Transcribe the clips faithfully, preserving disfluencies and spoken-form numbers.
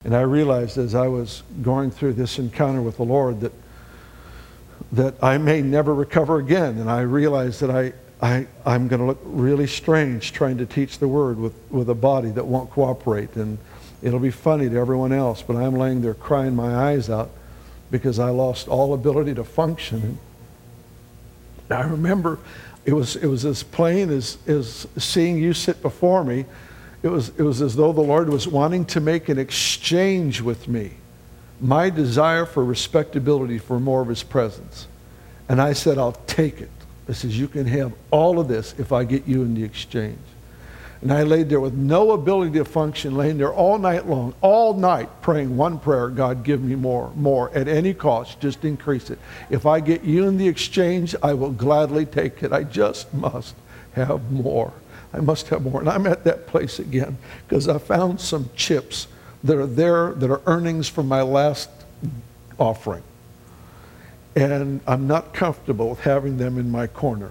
And I realized as I was going through this encounter with the Lord that that I may never recover again. And I realized that I, I, I'm going to look really strange trying to teach the Word with, with a body that won't cooperate. And it'll be funny to everyone else, but I'm laying there crying my eyes out because I lost all ability to function. And I remember it was, it was as plain as, as seeing you sit before me. It was, it was as though the Lord was wanting to make an exchange with me. My desire for respectability, for more of His presence. And I said, I'll take it. I says, you can have all of this if I get you in the exchange. And I laid there with no ability to function, laying there all night long, all night praying one prayer, God, give me more, more, at any cost, just increase it. If I get you in the exchange, I will gladly take it. I just must have more. I must have more. And I'm at that place again because I found some chips that are there, that are earnings from my last offering. And I'm not comfortable with having them in my corner.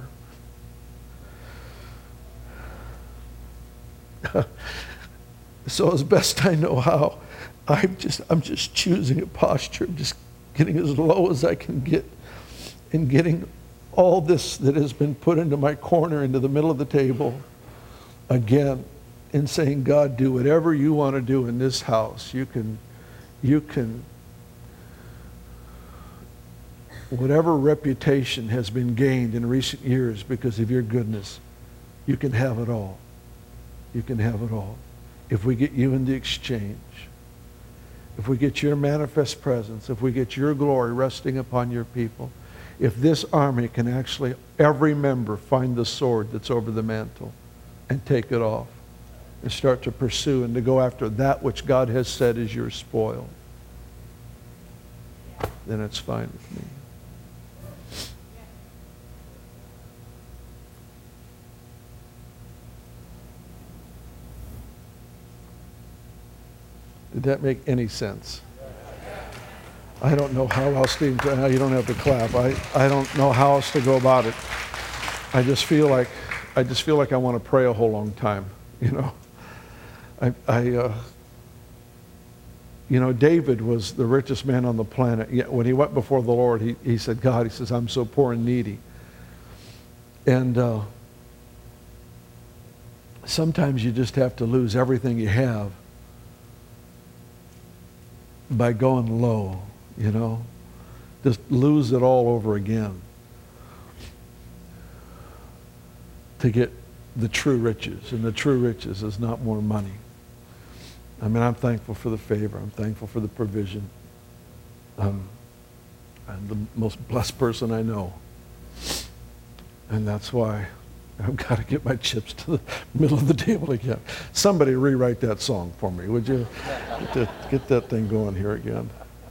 So as best I know how, I'm just, I'm just choosing a posture. I'm just getting as low as I can get and getting all this that has been put into my corner, into the middle of the table again. And saying, God, do whatever you want to do in this house. You can, you can, whatever reputation has been gained in recent years because of your goodness, you can have it all. You can have it all. If we get you in the exchange, if we get your manifest presence, if we get your glory resting upon your people, if this army can actually, every member, find the sword that's over the mantle and take it off, and start to pursue and to go after that which God has said is your spoil, then it's fine with me. Did that make any sense? I don't know how else to, you don't have to clap. I, I don't know how else to go about it. I just feel like, I just feel like I want to pray a whole long time, you know. I, I uh, you know, David was the richest man on the planet. Yet when he went before the Lord, he, he said, God, he says, I'm so poor and needy. And uh, sometimes you just have to lose everything you have by going low, you know. Just lose it all over again to get the true riches. And the true riches is not more money. I mean, I'm thankful for the favor. I'm thankful for the provision. Um, I'm the most blessed person I know. And that's why I've got to get my chips to the middle of the table again. Somebody rewrite that song for me, would you? Get that, get that thing going here again.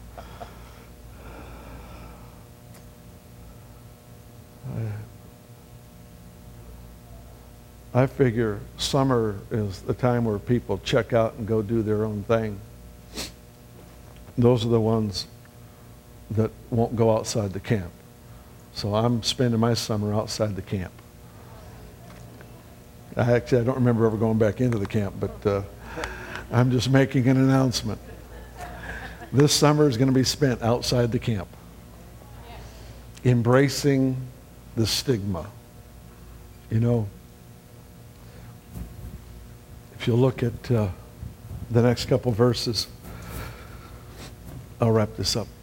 I, I figure summer is the time where people check out and go do their own thing. Those are the ones that won't go outside the camp. So I'm spending my summer outside the camp. I actually, I don't remember ever going back into the camp, but uh, I'm just making an announcement. This summer is going to be spent outside the camp, embracing the stigma. You know, if you look at uh, the next couple verses, I'll wrap this up.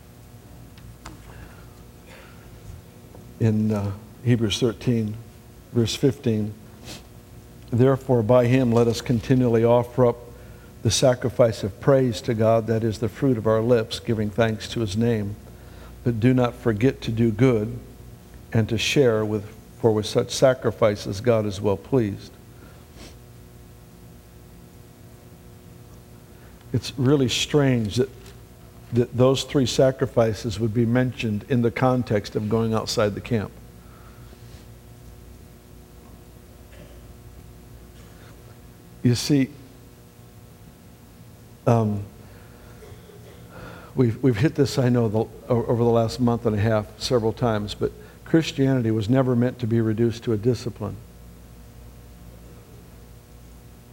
In uh, Hebrews thirteen, verse fifteen, therefore by him let us continually offer up the sacrifice of praise to God, that is the fruit of our lips, giving thanks to his name. But do not forget to do good and to share with, for with such sacrifices God is well pleased. It's really strange that that those three sacrifices would be mentioned in the context of going outside the camp. You see, um, we've, we've hit this, I know, the, over the last month and a half several times, but Christianity was never meant to be reduced to a discipline.